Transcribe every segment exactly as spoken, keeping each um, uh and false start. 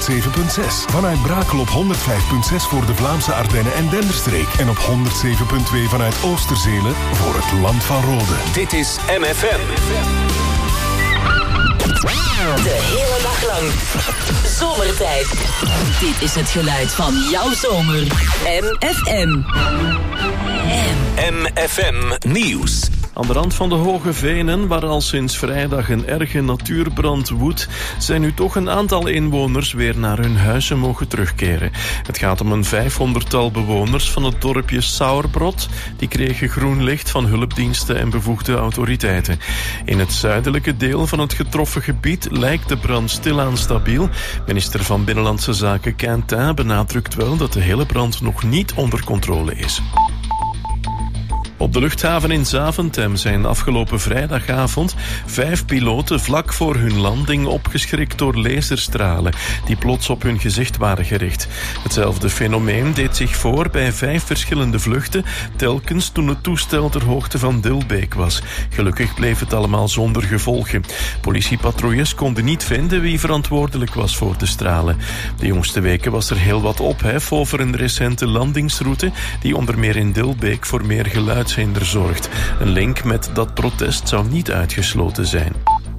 zeven komma zes. Vanuit Brakel op honderd vijf komma zes voor de Vlaamse Ardennen en Denderstreek. En op honderd zeven komma twee vanuit Oosterzelen voor het Land van Rode. Dit is M F M. De hele dag lang. Zomertijd. Dit is het geluid van jouw zomer. M F M. M F M Nieuws. Aan de rand van de Hoge Venen, waar al sinds vrijdag een erge natuurbrand woedt, zijn nu toch een aantal inwoners weer naar hun huizen mogen terugkeren. Het gaat om een vijfhonderdtal bewoners van het dorpje Sauerbrot. Die kregen groen licht van hulpdiensten en bevoegde autoriteiten. In het zuidelijke deel van het getroffen gebied lijkt de brand stilaan stabiel. Minister van Binnenlandse Zaken Quintin benadrukt wel dat de hele brand nog niet onder controle is. Op de luchthaven in Zaventem zijn afgelopen vrijdagavond vijf piloten vlak voor hun landing opgeschrikt door laserstralen die plots op hun gezicht waren gericht. Hetzelfde fenomeen deed zich voor bij vijf verschillende vluchten, telkens toen het toestel ter hoogte van Dilbeek was. Gelukkig bleef het allemaal zonder gevolgen. Politiepatrouilles konden niet vinden wie verantwoordelijk was voor de stralen. De jongste weken was er heel wat ophef over een recente landingsroute die onder meer in Dilbeek voor meer geluid zorgt. Een link met dat protest zou niet uitgesloten zijn.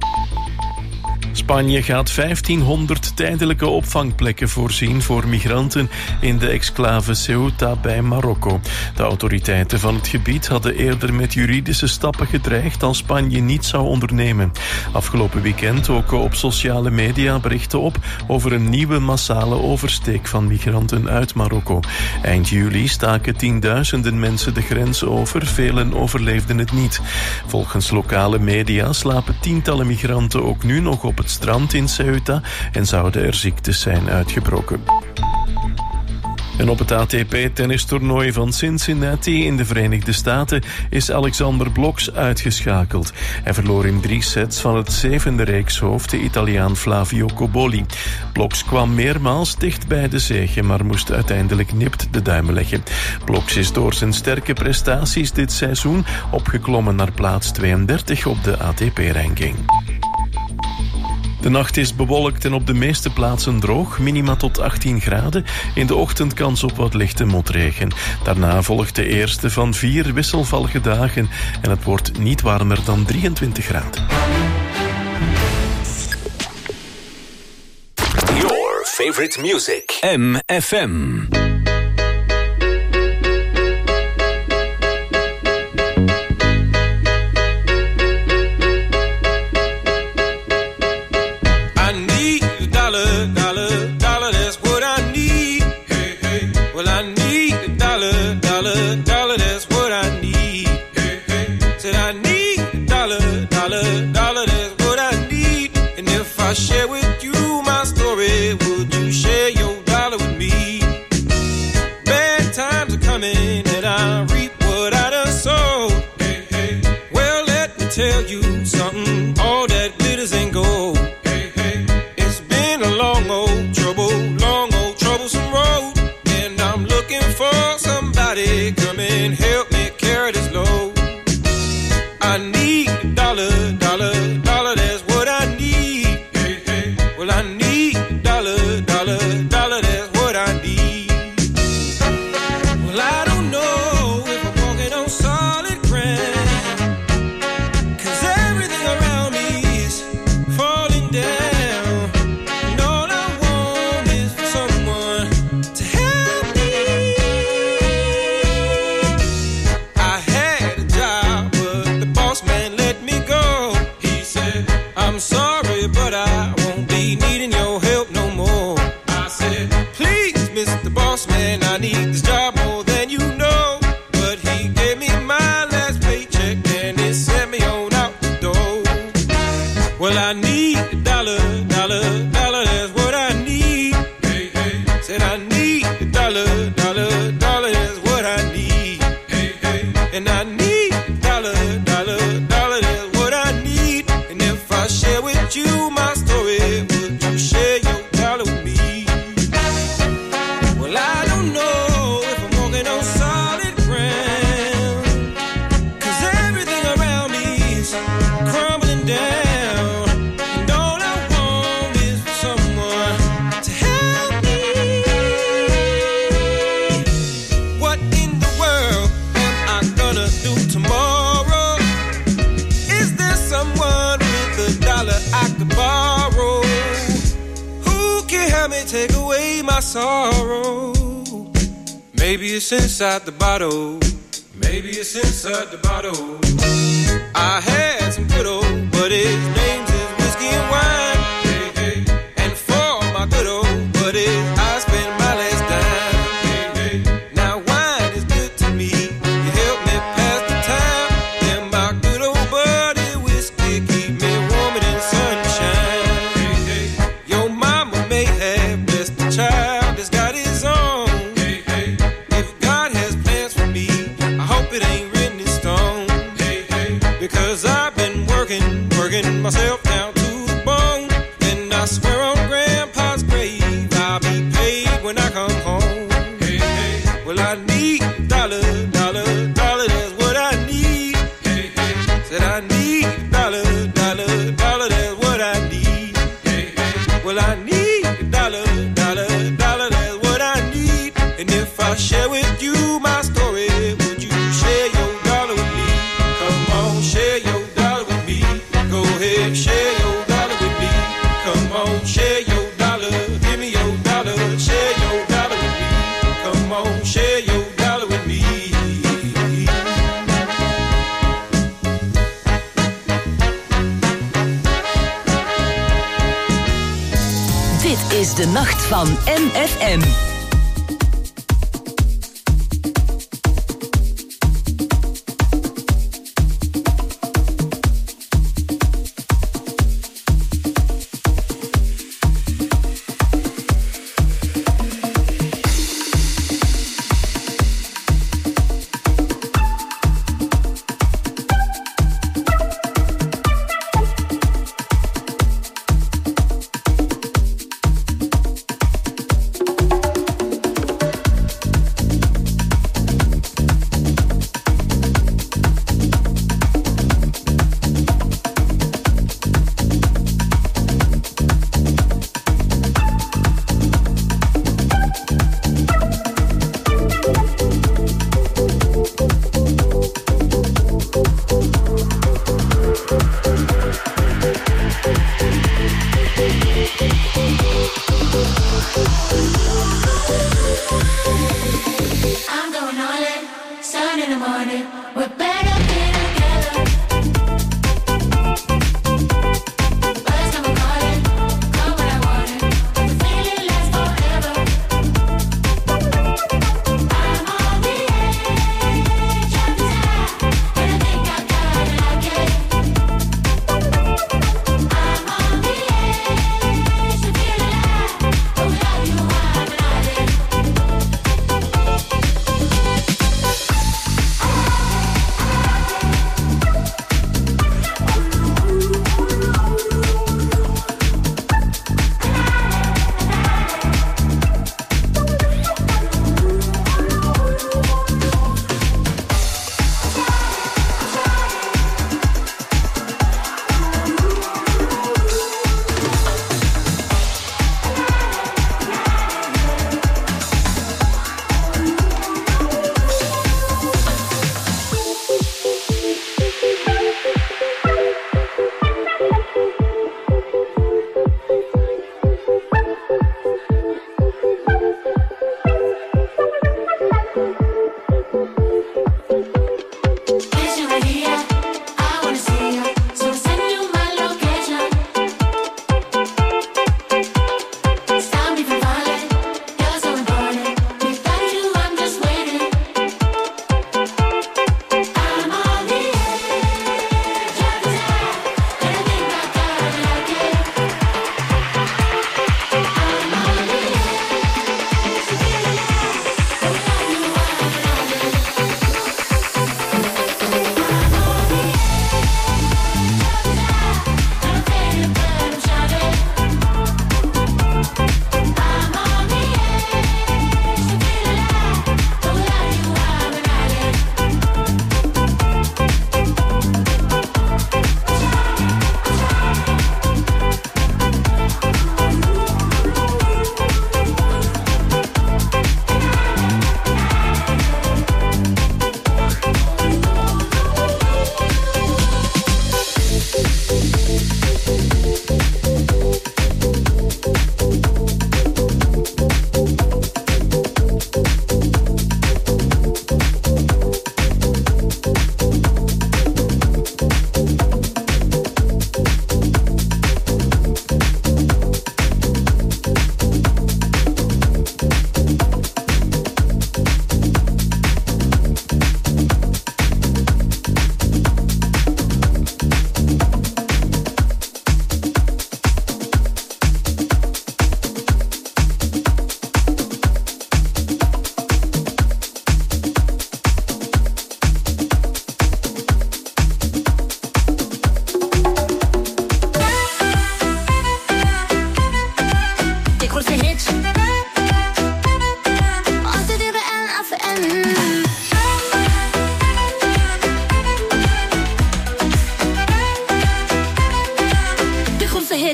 Spanje gaat vijftienhonderd tijdelijke opvangplekken voorzien voor migranten in de exclave Ceuta bij Marokko. De autoriteiten van het gebied hadden eerder met juridische stappen gedreigd als Spanje niet zou ondernemen. Afgelopen weekend doken op sociale media berichten op over een nieuwe massale oversteek van migranten uit Marokko. Eind juli staken tienduizenden mensen de grens over, velen overleefden het niet. Volgens lokale media slapen tientallen migranten ook nu nog op het strand in Ceuta en zouden er ziektes zijn uitgebroken. En op het A T P-tennistoernooi van Cincinnati in de Verenigde Staten is Alexander Bloks uitgeschakeld. Hij verloor in drie sets van het zevende reekshoofd, de Italiaan Flavio Cobolli. Bloks kwam meermaals dicht bij de zege, maar moest uiteindelijk nipt de duim leggen. Bloks is door zijn sterke prestaties dit seizoen opgeklommen naar plaats tweeëndertig op de A T P-ranking. De nacht is bewolkt en op de meeste plaatsen droog, minima tot achttien graden. In de ochtend kans op wat lichte motregen. Daarna volgt de eerste van vier wisselvallige dagen en het wordt niet warmer dan drieëntwintig graden. Your favorite music. M F M. I share with you my story, would you share your dollar with me? Bad times are coming and I reap what I done sowed. Hey, hey. Well, let me tell you something, all that glitters ain't gold. Hey, hey. It's been a long old trouble, long old troublesome road, and I'm looking for somebody come and help me carry this load. I need a dollar, dollar, dollar, that's what I need. Well, I need a dollar, dollar, dollar, that's what I need. Well, I don't know if I'm walking on solid ground, 'cause everything around me is falling down. And all I want is for God may take away my sorrow. Maybe it's inside the bottle. Maybe it's inside the bottle. I had some good old, but his name's is whiskey and wine. Hey, hey. And for my good old buddies, I spend my last dime. Hey, hey. Now wine is good to me. You help me pass the time. And my good old buddy whiskey keep me warm in the sunshine. Hey, hey. Your mama may have blessed the child that's got his own. Hey, hey. If God has plans for me, I hope it ain't written in stone. Hey, hey. Because I've been working, working myself down to the bone. And I swear on Grandpa's grave, I'll be paid when I come home. Hey, hey. Well, I need a dollar, dollar, dollar, that's what I need. Hey, hey. Said I need a dollar, dollar, dollar, that's what I need. Hey, hey. Well, I need a dollar, dollar, dollar, that's what I need. And if I share with you my story, would you share your dollar with me? Come on, share your dollar with me. Go ahead, share your dollar with me. Come on, share your dollar. Give me your dollar. Share your dollar with me. Come on, share your dollar with me. Dit is de nacht van M F M.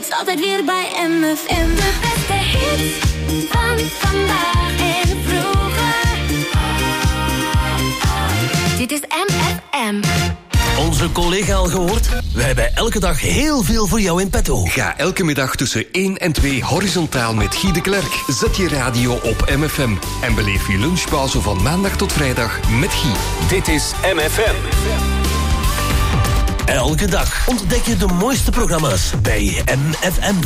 hits, altijd weer bij M F M. De beste hits van vandaag en vroeger. Dit is M F M. Onze collega al gehoord? Wij hebben elke dag heel veel voor jou in petto. Ga elke middag tussen één en twee horizontaal met Guy de Klerk. Zet je radio op M F M en beleef je lunchpauze van maandag tot vrijdag met Guy. Dit is M F M. Elke dag ontdek je de mooiste programma's bij M F M.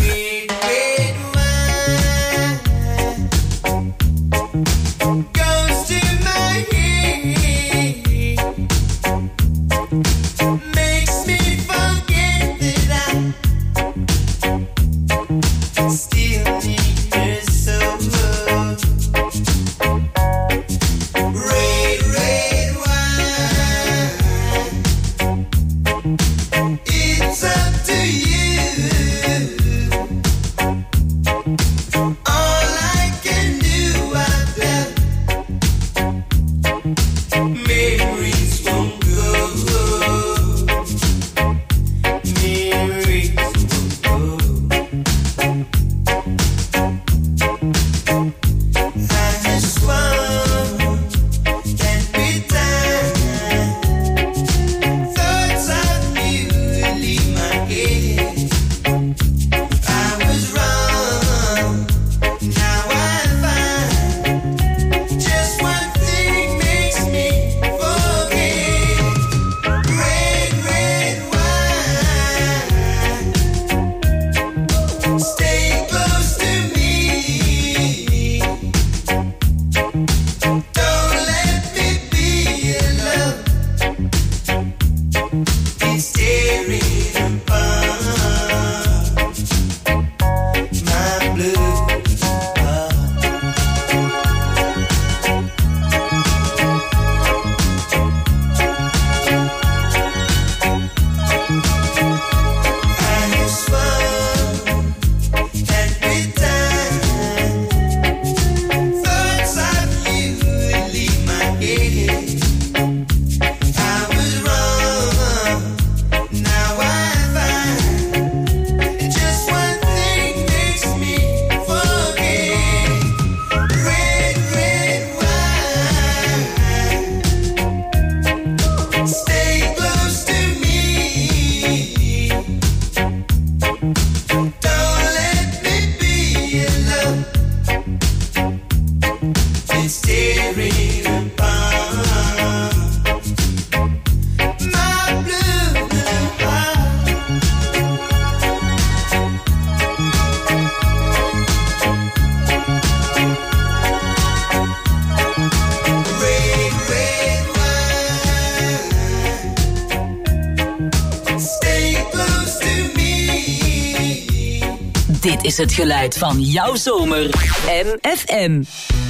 Dit is het geluid van jouw zomer. M F M.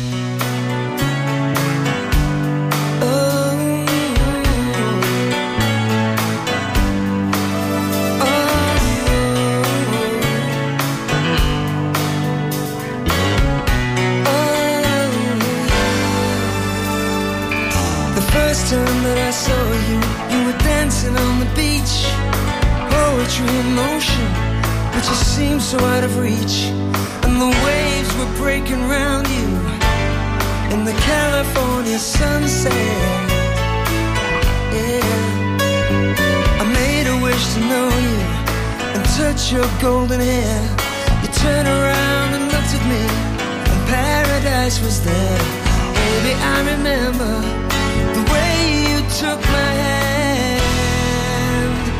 Time that I saw you, you were dancing on the beach. Poetry in motion, but you seemed so out of reach. And the waves were breaking round you in the California sunset. Yeah, I made a wish to know you and touch your golden hair. You turned around and looked at me, and paradise was there. Baby, I remember the way you took my hand.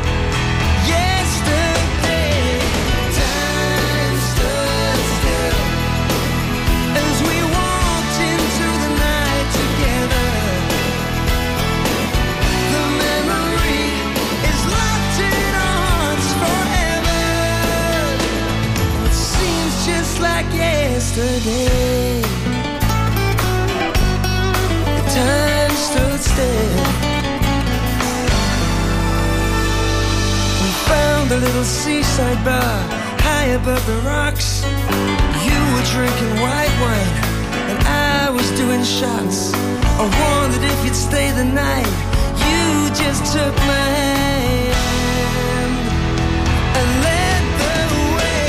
Yesterday, time stood still as we walked into the night together. The memory is locked in our hearts forever. It seems just like yesterday. Time stood still. We found a little seaside bar high above the rocks. You were drinking white wine and I was doing shots. I wondered if you'd stay the night. You just took my hand and led the way.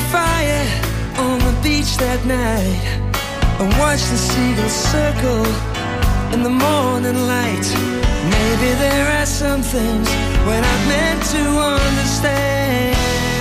fire on the beach that night and watched the seagulls circle in the morning light. Maybe there are some things we're not meant to understand.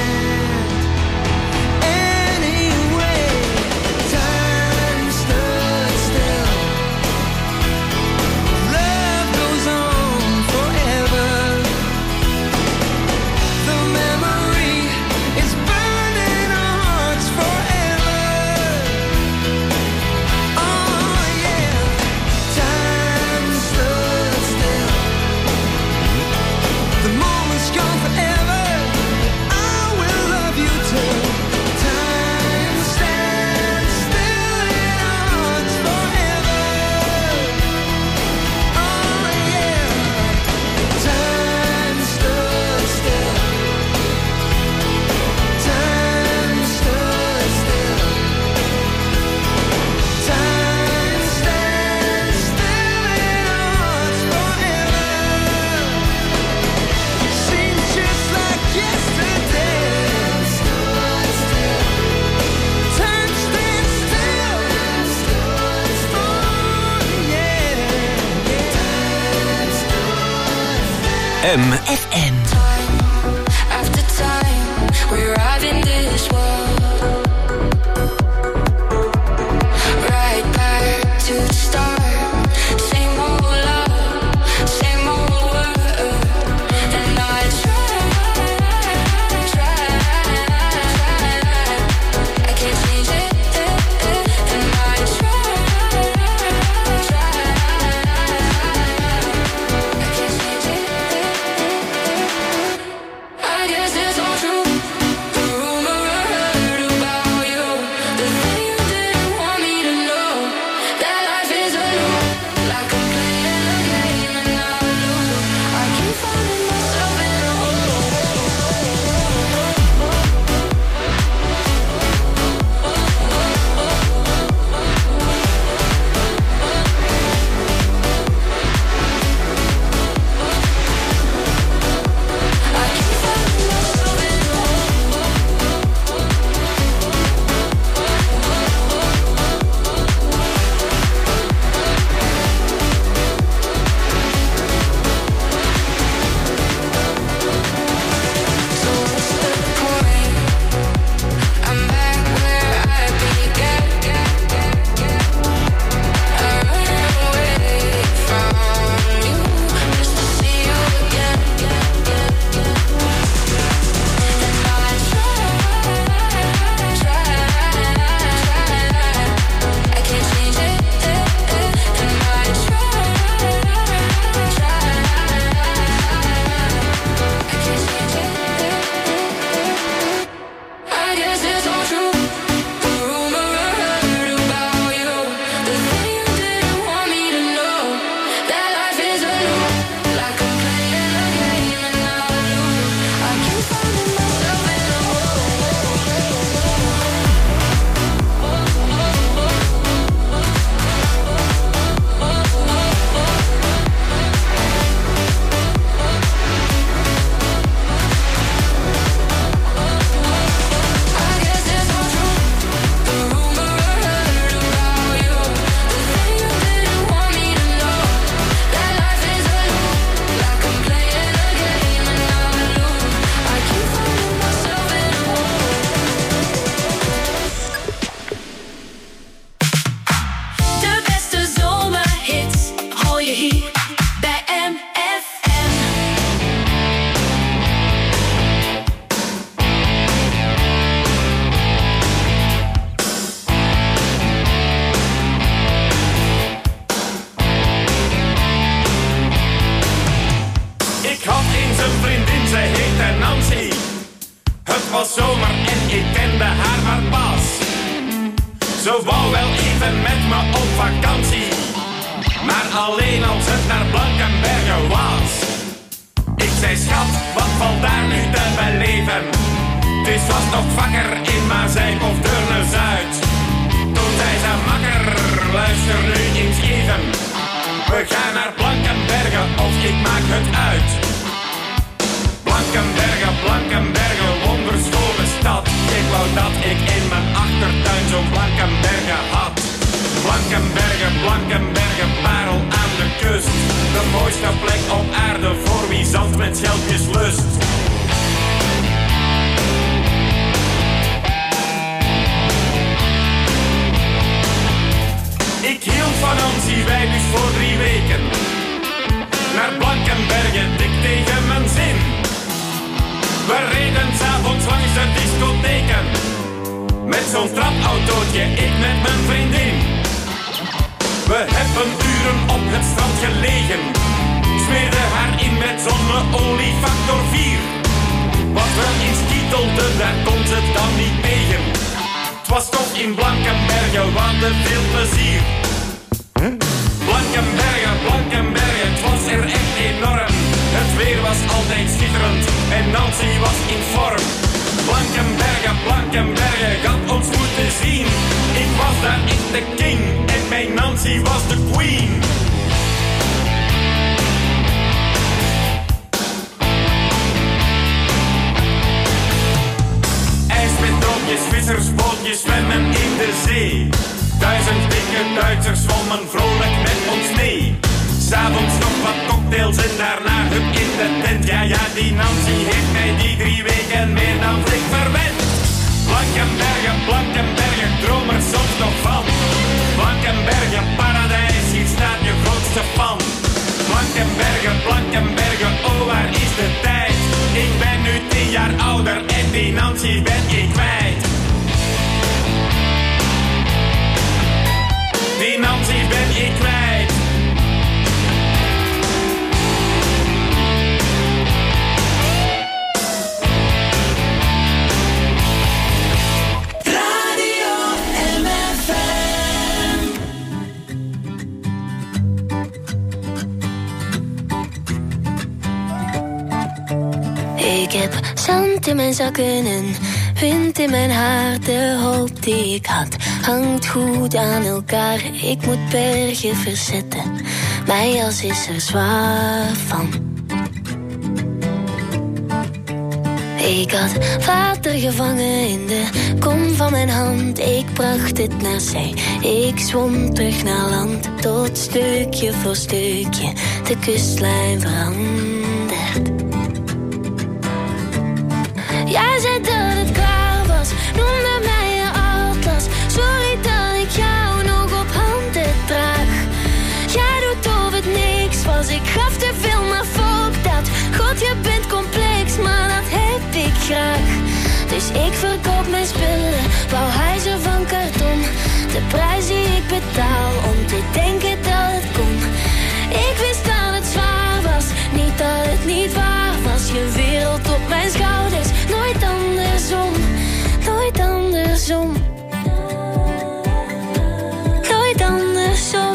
M F M. After time, we arrive in this world. Right back to the start. Same old love, same old world. And I try, try, I can't change it. And I try, try, I can't change it. I guess it's all true. The rumor I heard about you, the thing you didn't want me to know, that life is a loop, like I'm playing a game and I lose. I keep finding myself in a hole. I keep finding myself in a hole. So what's the point? I'm back where I began. I run away from you just to see you again. And I try, try, I can't change it. And I try, try, I can't change it. I guess it's all true. The rumor I heard about you, the thing you didn't want me to know, that life is a loop, like I'm playing a game and I lose. I keep finding myself in a hole. I guess it's all true. The rumor I heard about you, the thing you didn't want me to know, that life is a loop, like I'm playing a game and I lose. I keep finding myself in a hole. De beste zomerhits hoor je hier bij M F M. Ik had eens een vriendin, zij heette Nancy. Het was zomer en ik kende haar maar pas. Ze wou wel even met me op vakantie, maar alleen als het naar Blankenberge was. Ik zei schat, wat valt daar nu te beleven? Het is vast nog vakker in Maasijk of Deurne-Zuid. Toen zei ze makker, luister nu eens even. We gaan naar Blankenberge of ik maak het uit. Blankenberge, Blankenberge, wonderschone stad. Ik wou dat zo'n trapautootje, ik met mijn vriendin. We hebben uren op het strand gelegen, smeerden haar in met zonneolie factor vier. Wat wel eens kietelde, daar kon ze dan niet tegen. Het was toch in Blankenbergen, wat te veel plezier. Blankenbergen, Blankenbergen, het was er echt enorm. Het weer was altijd schitterend en Nancy was in vorm. Blankenbergen, Blankenbergen, had ons moeten zien. Ik was daar echt de king en mijn Nancy was de queen. IJsbedroogjes, vissersbootjes zwemmen in de zee. Duizend dikke Duitsers zwommen vrolijk met ons mee. S'avonds nog wat cocktails en daarna hup in de tent. Ja, ja, die Nancy heeft mij die drie weken meer dan flink verwend. Blankenbergen, Blankenbergen, droom er soms nog van. Blankenbergen, paradijs, hier staat je grootste fan. Blankenbergen, Blankenbergen, oh waar is de tijd? Ik ben nu tien jaar ouder en die Nancy ben ik kwijt. Die Nancy ben ik kwijt. Radio M F M. Ik heb zand in mijn zakken en wind in mijn haar. De hoop die ik had hangt goed aan elkaar. Ik moet bergen verzetten, mijn jas is er zwaar van. Ik had water gevangen in de kom van mijn hand. Ik bracht het naar zee, ik zwom terug naar land. Tot stukje voor stukje de kustlijn verandert. Jij zei dat het klaar was, noemde mij je atlas. Sorry dat ik jou nog op handen draag. Jij doet of het niks was, ik gaf te veel, maar fuck dat. God, je bent complex, maar dat heb ik graag. Dus ik verkoop mijn spullen, wou huizen van karton. De prijs die ik betaal om te denken dat het kon. Ik wist dat het zwaar was, niet dat het niet waar was. Je wereld op mijn schouders, nooit andersom, nooit andersom. Nooit andersom.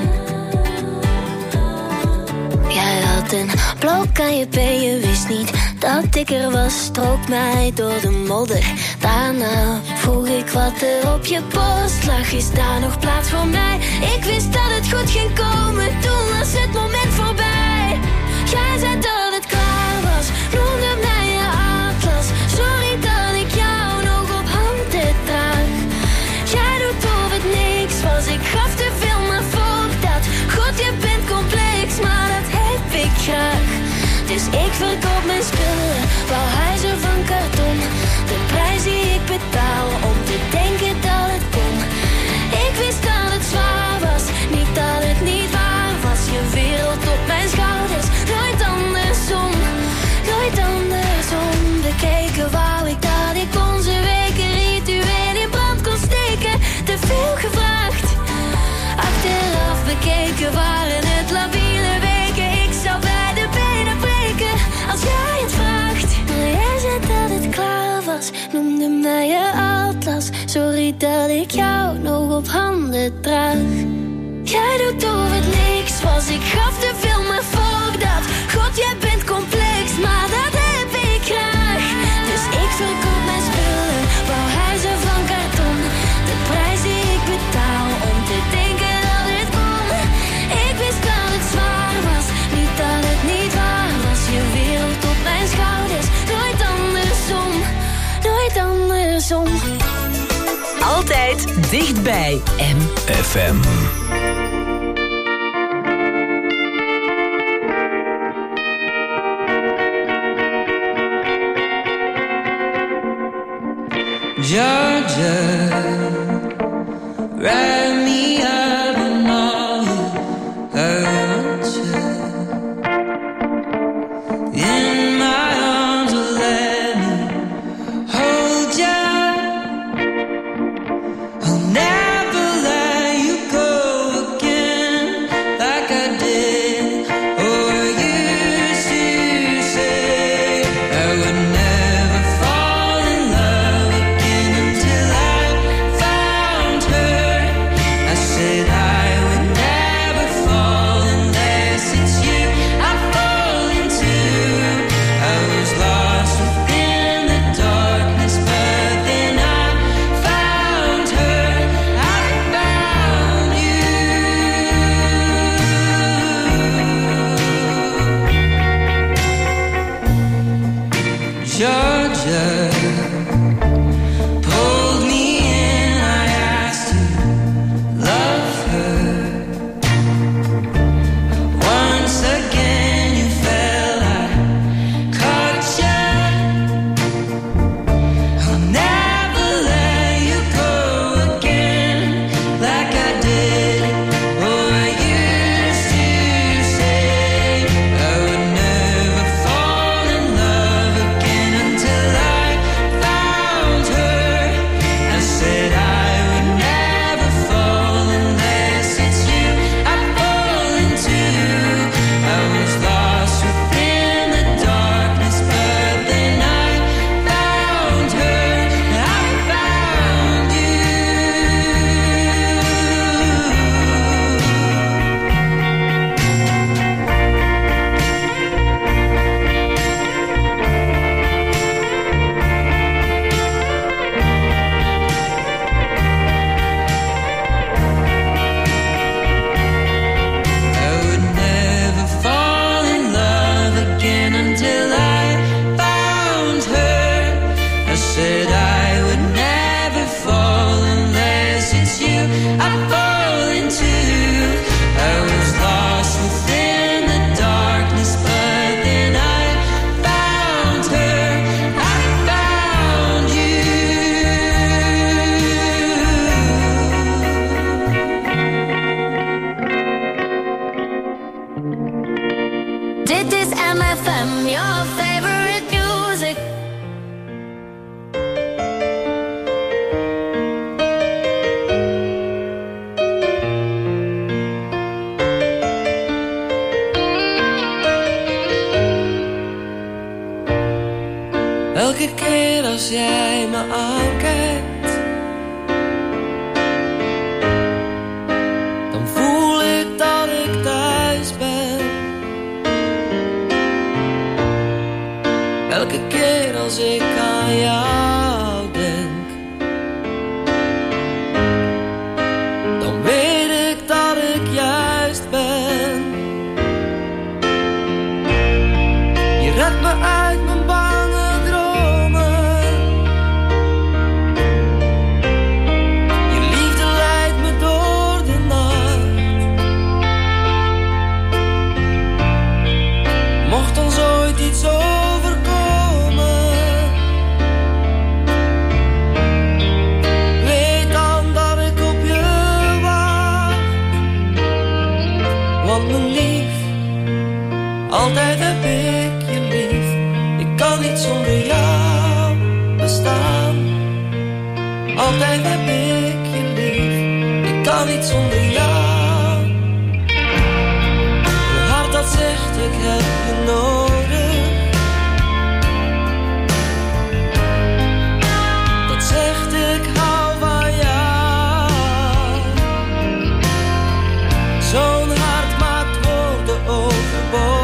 Jij had een blok aan je been, je wist niet dat ik er was. Strook mij door de modder, daarna vroeg ik wat er op je borst lag. Is daar nog plaats voor mij? Ik wist dat het goed ging komen, toen was het moment voorbij. Jij zei dat het klaar was, noemde mij je atlas. Sorry dat ik jou nog op handen draag. Jij doet of het niks was, ik gaf te veel, maar fuck dat. God, je bent complex, maar dat heb ik graag. Dus ik verkoop mijn spullen, wou huizen van karton. De prijs die ik betaal om te denken dat het kon. Ik wist dat het zwaar was, niet dat het niet waar was. Je wereld op mijn schouders, nooit andersom, nooit andersom. Bekeken wou ik dat ik onze weken ritueel in brand kon steken. Te veel gevraagd, achteraf bekeken waren het labiele weken. Ik zou bij de benen breken als jij het vraagt. Maar jij zei dat het klaar was, noemde mij je atlas. Sorry dat ik jou nog op handen draag. Jij doet of het niks was, ik gaf te veel, maar fuck dat. God, jij bent complex, maar dat heb ik graag. Dus ik verkoop mijn spullen, wou huizen van karton. De prijs die ik betaal om te denken dat het kon. Ik wist dat het zwaar was, niet dat het niet waar was. Je wereld op mijn schouders, nooit andersom, nooit andersom. Altijd dichtbij M F M. Georgia, write me up and all I want you in my arms, let me hold you. altijd heb ik je lief. Ik kan niet zonder jou. Mijn hart dat zegt ik heb je nodig. Dat zegt ik hou van jou. Zo'n hart maakt woorden overbodig.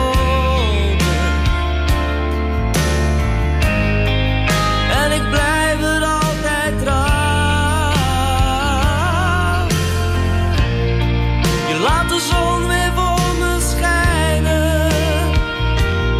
En ik blijf er altijd trouw. Je laat de zon weer voor me schijnen.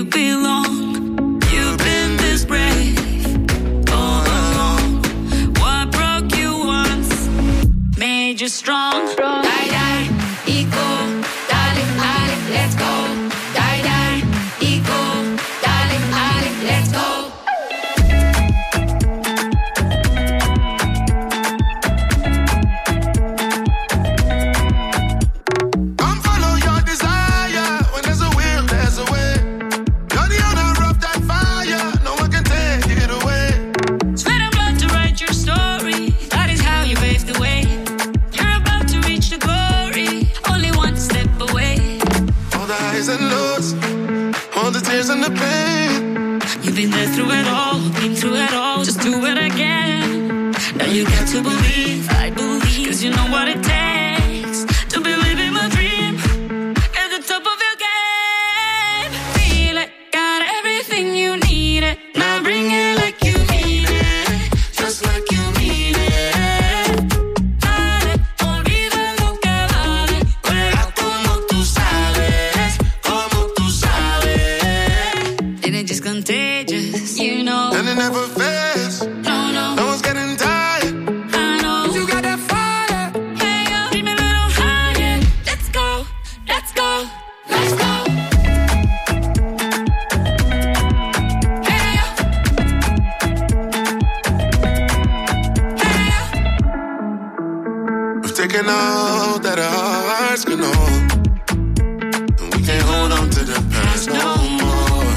belong. You've been this brave all along. What broke you once made you strong. Die, die, equal, darling, darling, let's go. Die, die, equal, darling, darling, let's go. And the pain. You've been there through it all, been through it all, just do it again. Now you got to believe, I believe, cause you know what it takes to believe in my dream. At the top of your game, feel it, got everything you need it. Now bring it like you mean it, just like you mean it. Dale, olvida lo que vale, juega como tú sabes, como tú sabes. Just contagious, you know. And it never fails. No, no. No one's getting tired. I know. You got that fire. Hey, yo, keep me a little higher. Let's go, let's go, let's go. Hey, yo. Hey, yo. We've taken all that our hearts can hold. And we can't hold on to the past no more.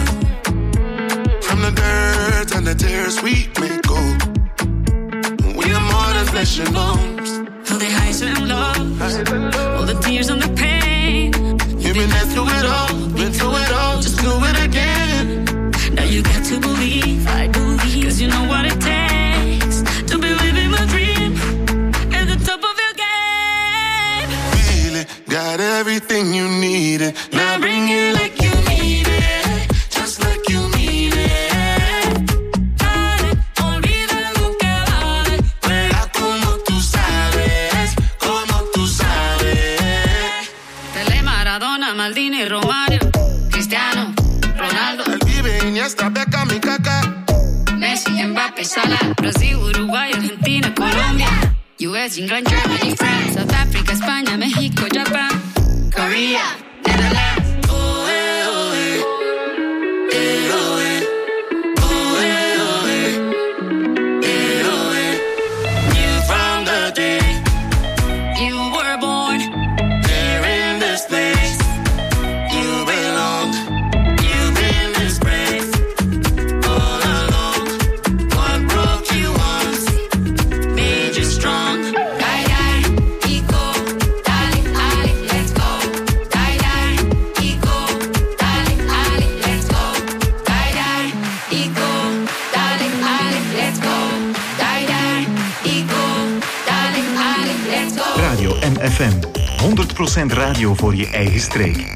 The dirt and the tears we may go. We are more than flesh and bones. All the highs and lows, all the tears and the pain. You've been there through it all, been through it all, just do it again. Now you got to believe, I believe, cause you know what it takes to believe in my dream. At the top of your game, feel it, got everything you needed. Now bring it like you need it, just like you mean it. Maldini, Romario, Cristiano, Ronaldo. El Vive, Iniesta, Beckham y Kaká. Messi, Mbappé, Salah. Brasil, Uruguay, Argentina, Colombia. U S, England, Germany, France, South Africa, España, México, Japan, Korea, Netherlands. Oh, eh, oh, eh. Eh, oh, eh. Oh, eh, oh, eh. Eh, oh, eh. Knew from the day you were born here in this place. You belong. You've been this brave all along. What broke you once made you strong. Die, die, equal, darling, darling, let's go. Die, die, equal, darling, darling, let's go. Die, die, equal, darling, darling, let's go. Die, die, equal, darling, darling, let's go. Radio M F M. honderd procent radio voor je eigen streek.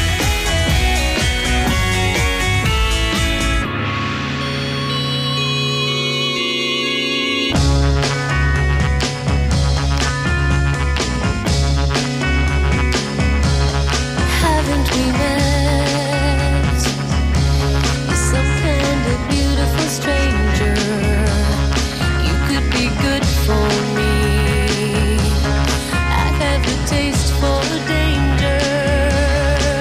Haven't we met? You're some kind of beautiful stranger. You could be good for me. I have a taste for danger.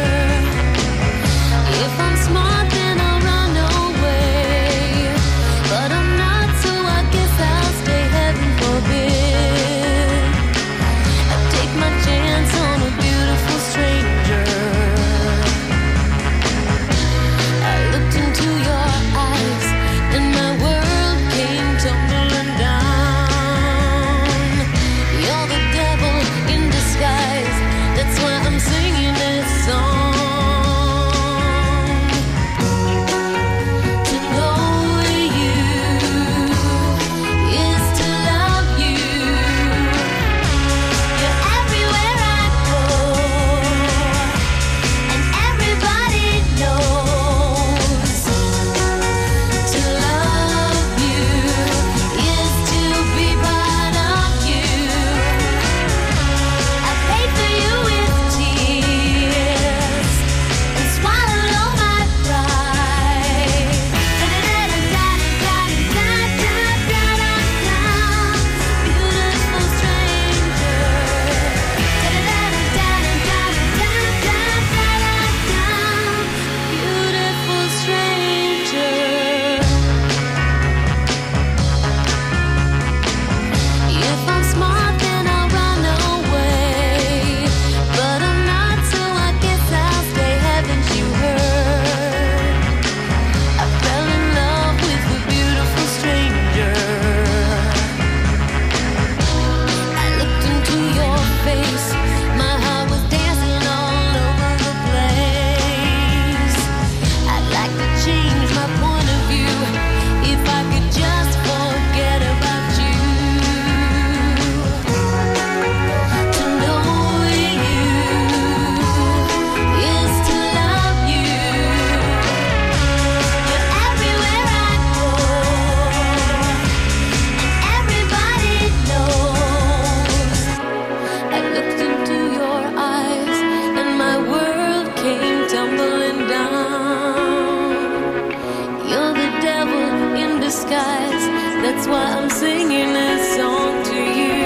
singing this song to you.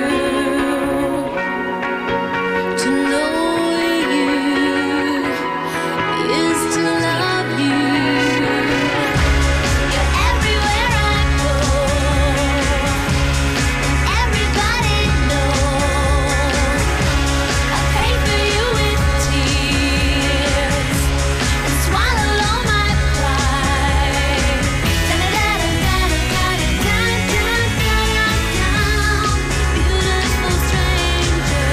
To know you is to love you. You're everywhere I go. Everybody knows I pray for you with tears and swallow all my pride. Beautiful stranger.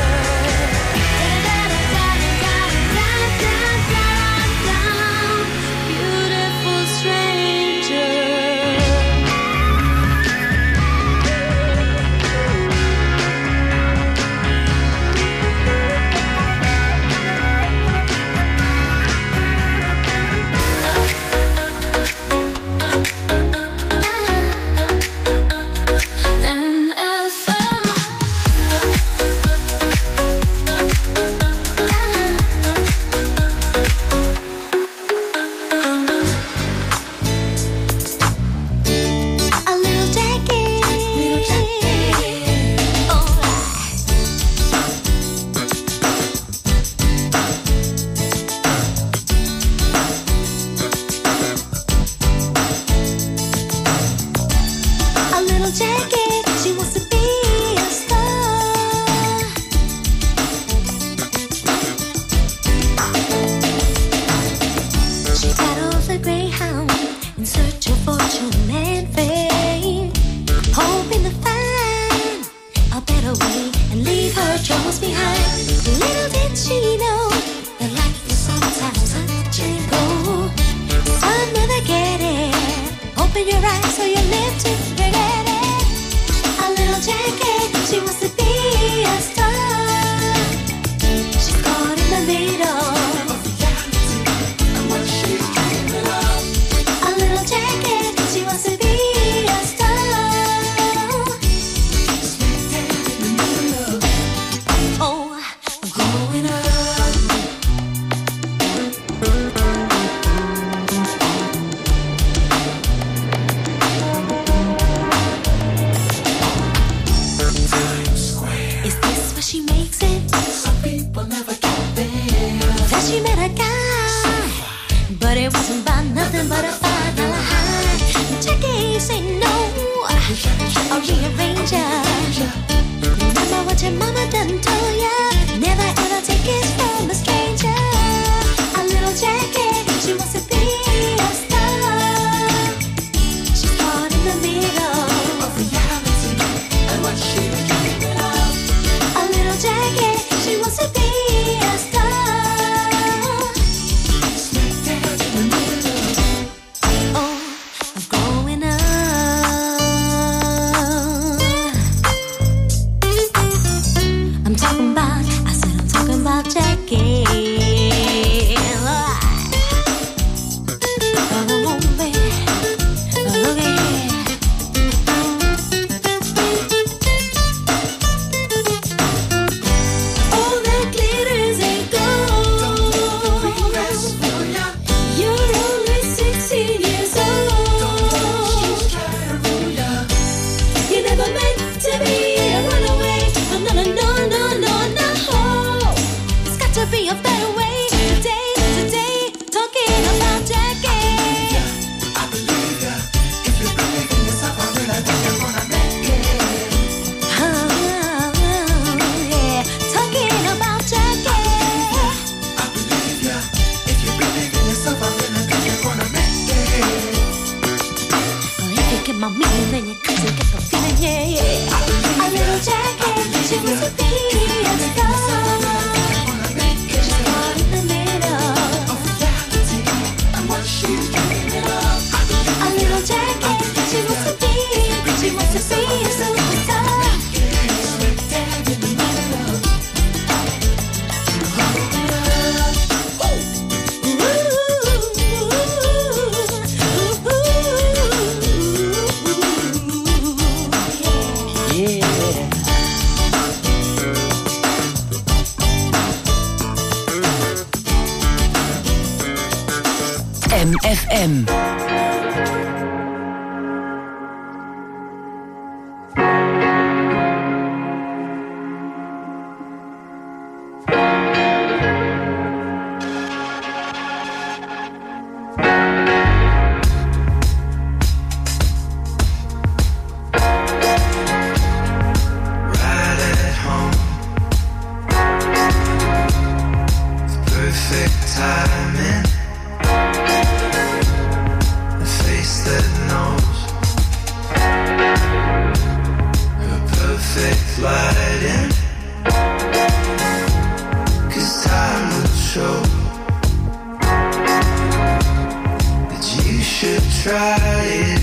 Beautiful stranger. M F M. A little Jackie, little Jackie. A little Jackie, she wants to be a star. She got off a greyhound in search of fortune and fame, hoping to find a better way and leave her troubles behind. Little did she know that life is sometimes touch and go. Some never get it. Open your eyes so you live to forget it. A little Jackie, she wants to be a star. She's caught in the middle of reality and what she's dreaming of. A little Jackie, she wants to be a star. Smack dab in the middle of it. Oh, I'm growing up. Is this where she makes it? Some people never get there. That she met a guy, but it wasn't about nothing but a five dollar high. Jackie say no, I'll rearrange ya. Remember what your mama done told ya. Never ever take it from a stranger. A little Jackie, she wants to be a star. She's caught in the middle of reality and what she was dreaming of. A little Jackie, she wants to be a star. Smack dab in the middle. Oh, I'm growing up. I'm talking about, I said I'm talking about Jackie. Oh, baby. Oh, yeah. All that glitters ain't gold. You're only sixteen years old. You never meant to be a runaway. No, no, no, no, no, no. It's got to be a better way. Today, today, talking about Jackie. I believe ya. If you believe in yourself, I really think you're gonna make it. Oh, yeah. Talking about Jackie. I believe ya. If you believe in yourself, I really think you're gonna make it. Oh, if you get my meaning, then you got to get the feeling, yeah, yeah. A little Jackie, she wants to be a star. She's caught in the middle of reality and what she's dreaming of. A little Jackie, she wants to be, she wants to be a superstar. Smack dab in the middle. Yeah. M F M. try it.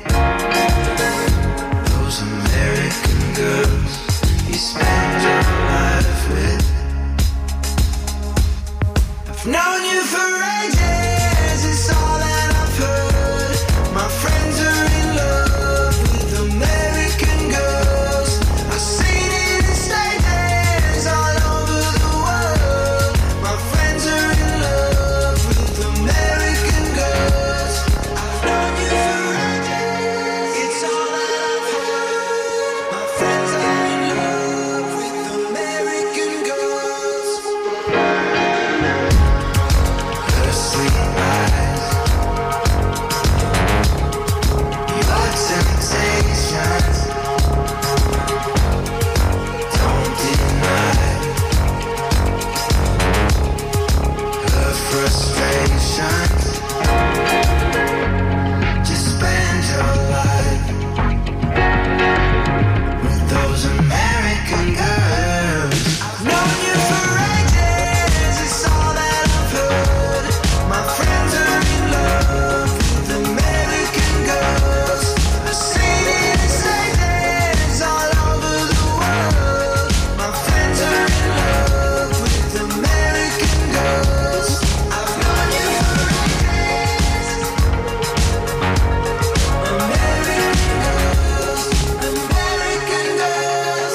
Those American girls you spend your life with. I've known you for ages, it's all that I've heard. My friends are in love with American girls. I've seen it in stages all over the world. My friends are in love with American girls. I've known you for ages, it's all that I've heard. My friends are in love with American girls. Her sweet eyes, your temptations, don't deny her frustrations. Just spend your life with those American girls. I've known you for ages, it's all that I've heard. My friends are in love with American girls. I've seen it in stages all over the world. My friends are in love with American girls. I've known you for ages. American girls, American girls.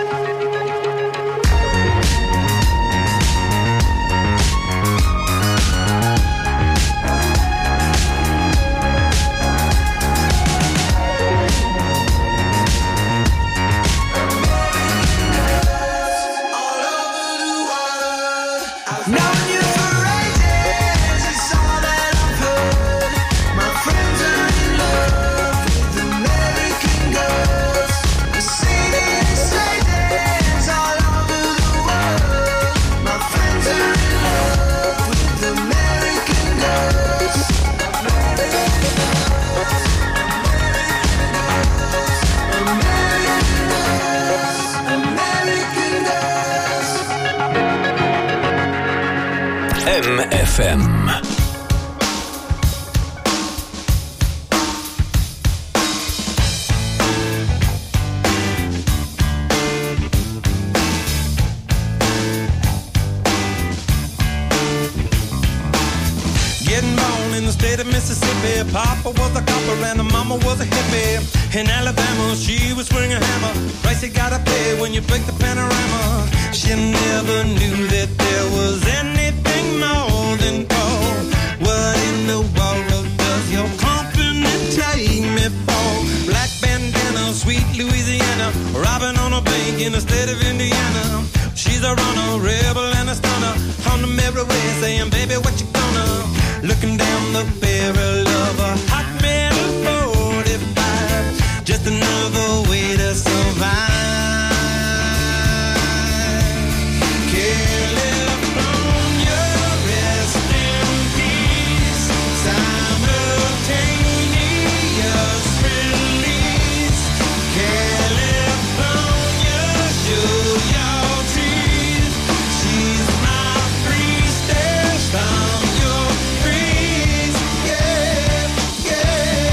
I've known you for ages, it's all that I've heard. My friends are in love with American girls. I've seen it in stages all over the world. My friends are in love with American girls. American girls, American girls. M F M. Getting born in the state of Mississippi. Papa was a copper and the mama was a hippie. In Alabama, she was swinging a hammer. Price you gotta pay when you break the panorama. She never knew that there was anything more than gold. What in the world does your company take me for? Black bandana, sweet Louisiana, robbing on a bank in the state of Indiana. She's a runner, rebel and a stunner. On the merry way saying, baby, what you gonna? Looking down the barrel of a hot metal forty-five. Just another way to survive. California, rest in peace. Simultaneous release. California, show your teeth. She's my priestess. I'm your priest. Yeah, yeah.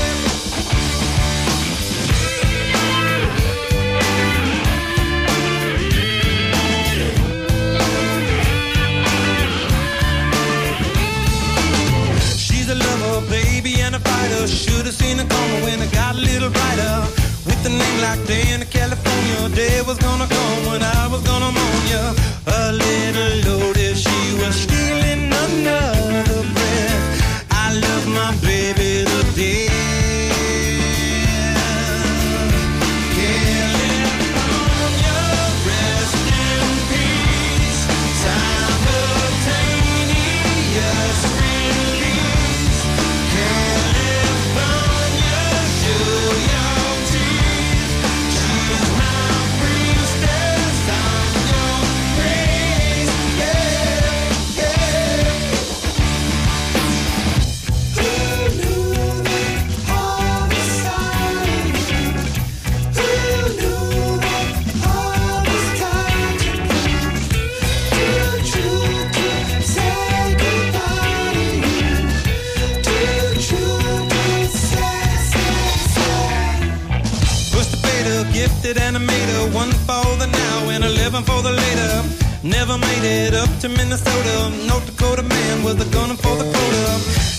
She's a lover, baby, and a fighter. Should've seen it coming when it got a little brighter. With a name like Day in California, day was gonna come when I was gonna mourn ya. A little loaded, she was stealing another breath. I love my baby to death. California, rest in peace. Simultaneous release. California, show your teeth. She's my priestess, I'm your priest. Yeah, yeah. gifted animator, one for the now and eleven for the later. Never made it up to Minnesota. North Dakota man with a gun for the quota.